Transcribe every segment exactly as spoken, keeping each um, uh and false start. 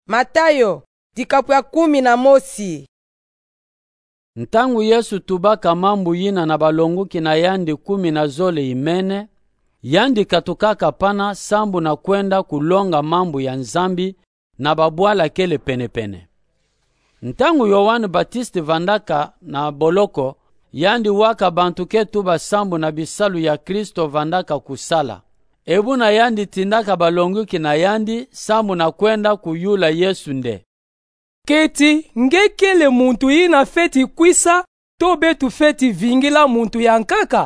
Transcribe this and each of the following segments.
Matayo dikapu ya kumi na mosi. Ntangu Yesu tubaka mambu yina na balonguki na yandi kumi na zole imene, yandi katukaka pana sambu na kwenda kulonga mambu ya nzambi na babwala kele penepene. Ntangu Yohane Batiste vandaka na boloko, yandi waka bantuke tuba sambu na bisalu ya Kristo vandaka kusala. Ebu na yandi tindaka balonguki na yandi sambu na kwenda kuyula Yesu nde. Keti ngekele muntu ina feti kwisa to betu feti vingila muntu yankaka.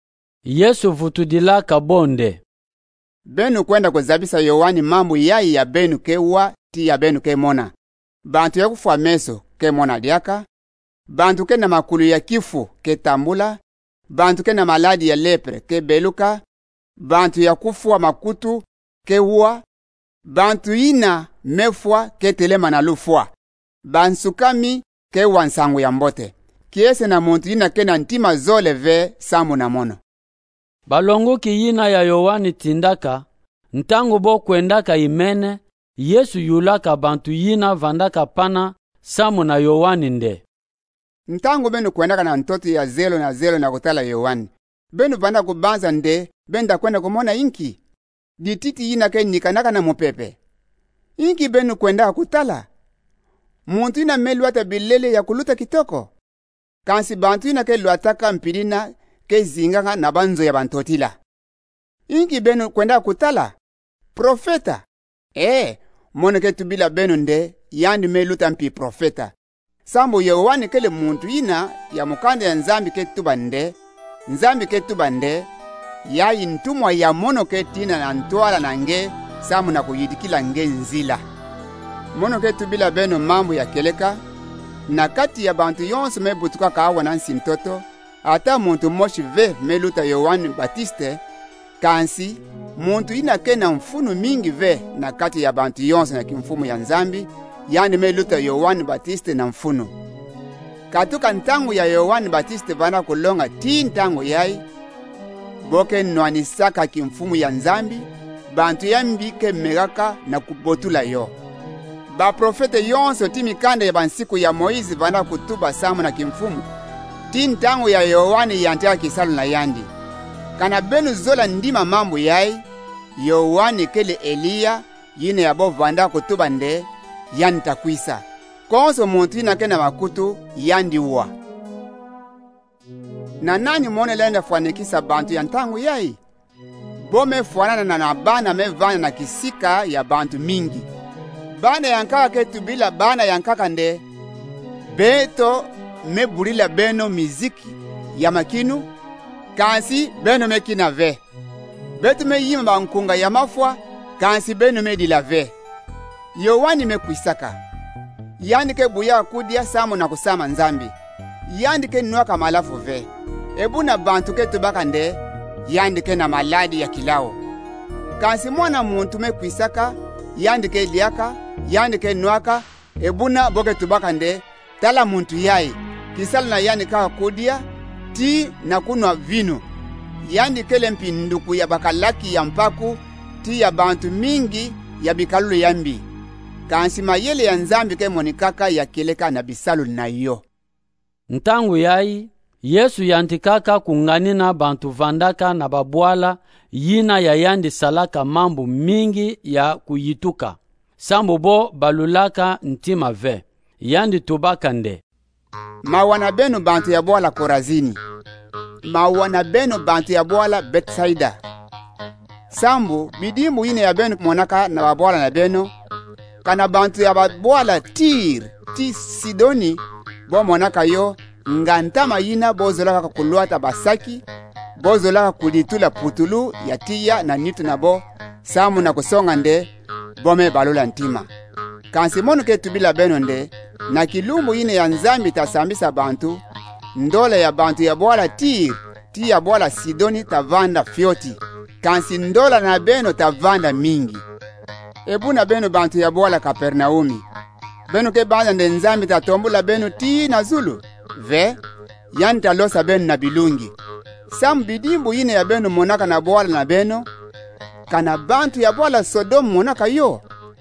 Yesu vutudilaka bonde. Benu kwenda kuzabisa Yohani mambu yai ya benu kewa ti ya benu ke mona. Bantu ya kufua meso ke mona diaka. Bantu ke na makulu ya kifu ke tambula. Bantu ke na maladi ya lepre ke beluka. Bantu ya kufua makutu ke hua. Bantu ina mefua ke telema na lufua. Bansukami ke wansangu ya mbote. Kiese na muntu ina ke na ntima zole ve samu na mono. Balonguki yina ya Yohani tindaka, ntangu bo kwendaka imene, Yesu yulaka bantu yina vandaka pana samu na Yohani nde. Ntangu benu kwendaka na ntoto ya zelo na zelo na kutala Yohani. Benu vanda kubanza nde, benda kwenda kumona inki. Dititi yina ke nikanaka na mupepe. Inki benu kwenda kutala. Muntu ina meluata bilele ya kuluta kitoko. Kansi bantu ina ke luataka mpirina ke zinganga na banzo ya bantotila. Inki benu kwenda kutala. Profeta. Eh, mono ke tubila benu nde, yandi meluta mpi profeta. Sambo Yohani kele muntu ina ya mukande ya nzambi ke tuba nde, nzambi ke tuba nde, ya intumwa ya mono ke tina na ntuala na nge, samu na kuyidikila nge nzila. Mono ke tubila benu mambu ya keleka, na kati ya bantu yonsu mebutuka kawa nansi mtoto, ata muntu moshi ve meluta Yohani Batiste, kansi, muntu ina ke na mfunu mingi ve na kati ya bantu yonsu na kimfumu ya nzambi, yani meluta Yohani Batiste na mfunu. Katuka ntangu ya Yohani Batiste vana kulonga ti ntangu yai, boke nwanisaka kimfumu ya nzambi, bantu yambi ke megaka na kubotula yo. Ba profete yonso ti mikanda ya bansiku ya Moizi vana kutuba samu na kimfumu, ti ntangu ya Yohani yantea kisalu na yandi. Kana benu zola ndima mambu yai, Yohani kele Eliya yine yabo vanda kutuba nde, yandi takwisa. Konso muntu ina kena makutu yandi uwa. Na nani mwone lenda fuanikisa bantu ya ntangu yai? Bome fuanana na nabana mevana na kisika ya bantu mingi. Bana yankaka ketu bila bana yankaka nde. Beto meburila beno miziki ya makinu. Kansi beno mekina ve. Beto me yima bankunga ya mafwa. Kansi beno medila ve. Yohani mekwisaka. Yandi ke buya kudia samu na kusama nzambi. Yandi ke nwaka malafu ve. Ebu na bantu ke tubaka nde. Yandi ke na maladi ya kilao. Kansi mwana muntu mekwisaka. Yandi ke liaka. Yandi ke nwaka. Ebu na boke tubaka nde. Tala muntu yai. Kisala na yandi kaka kudia. Ti na kunwa vinu. Yandi ke lempi nduku ya bakalaki ya mpaku. Ti ya bantu mingi ya bikalulu yambi. Kansi mayele ya nzambi ke monikaka ya keleka na bisalu na yo. Ntangu yai, Yesu yantikaka kunganina bantu vandaka na babwala yina ya yandi salaka mambu mingi ya kuyituka. Sambu bo balulaka ntima ve. Yandi tubaka nde. Mawana benu bantu ya bwala Korazini. Mawana benu bantu ya bwala Betsaida. Sambu bidimbu yine ya benu monaka na babwala na benu. Kana bantu ya babwala Tir, ti Sidoni, bo monaka yo, ngantama yina bozolaka kuluata basaki, bozolaka kulitula putulu ya tiya na nitu na bo, samu na kusonga nde, bome balula ntima. Kansi monu ke tubila beno nde, na kilumbu yine ya nzambi tasambisa bantu, ndole ya bantu ya bwala Tir, ti ya bwala Sidoni tavanda fioti, kansi ndola na beno tavanda mingi. Ebu na benu bantu ya bwala Kapernaumi. Benu ke banda nde nzambi tatombula benu ti na zulu. Ve, yani talosa benu na bilungi. Sam bidimbu yine ya benu monaka na bwala na benu. Kana bantu ya bwala Sodomu monaka yo.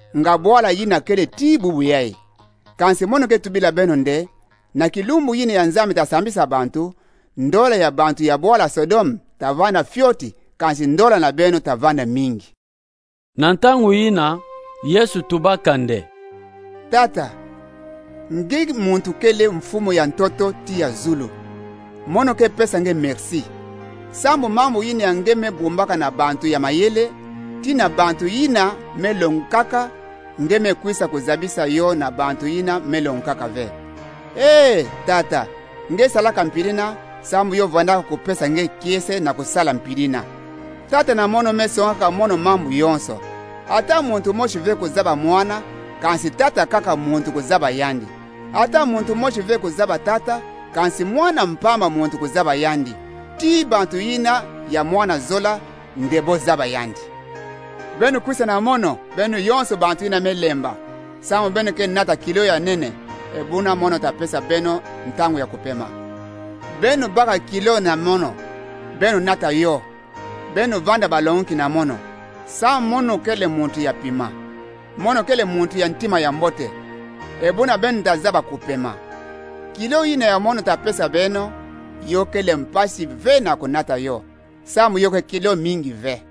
nga bwala yina kele ti bubu yai. Kansi mono ke tubila beno nde, na kilumbu yine ya nzambe tasambisa bantu, ndola ya bantu ya bwala Sodom tavana fyoti, kansi ndola na beno tavana mingi. Na ntangu yina, Yesu tubaka nde. Tata, nge muntu kele mfumo ya ntoto ti ya zulu. Mono ke pesa nge merci. Sambu mambo yine ya nge me bumbaka na bantu ya mayele, tina bantu yina me longkaka, nge me kwisa kuzabisa yo na bantu yina me longkaka ve. Eh, tata, nge salaka mpirina, sambu yo vandaka kupesa nge kiese na kusala mpirina. Tata na mono me songaka mono mambu yonso. Ata muntu moshi ve kuzaba mwana, kansi tata kaka muntu kuzaba yandi. Ata muntu moshi ve kuzaba tata, kansi mwana mpamba muntu kuzaba yandi. Ti bantu yina ya mwana zola ndebo zaba yandi. Benu kwisa na mono, benu yonso bantu yina melemba. Samu benu ke nata kilo ya nene, ebuna mono tapesa beno ntangu ya kupema. Benu baka kilo na mono, benu nata yo. Benu vanda balonki na mono. Sa mono kele muntu ya pima. Mono kele muntu ya ntima ya mbote. Ebuna benu tazaba kupema. Kilo yina ya mono tapesa beno, yo kele mpasi ve na kunata yo. Samu yo ke kilo mingi ve.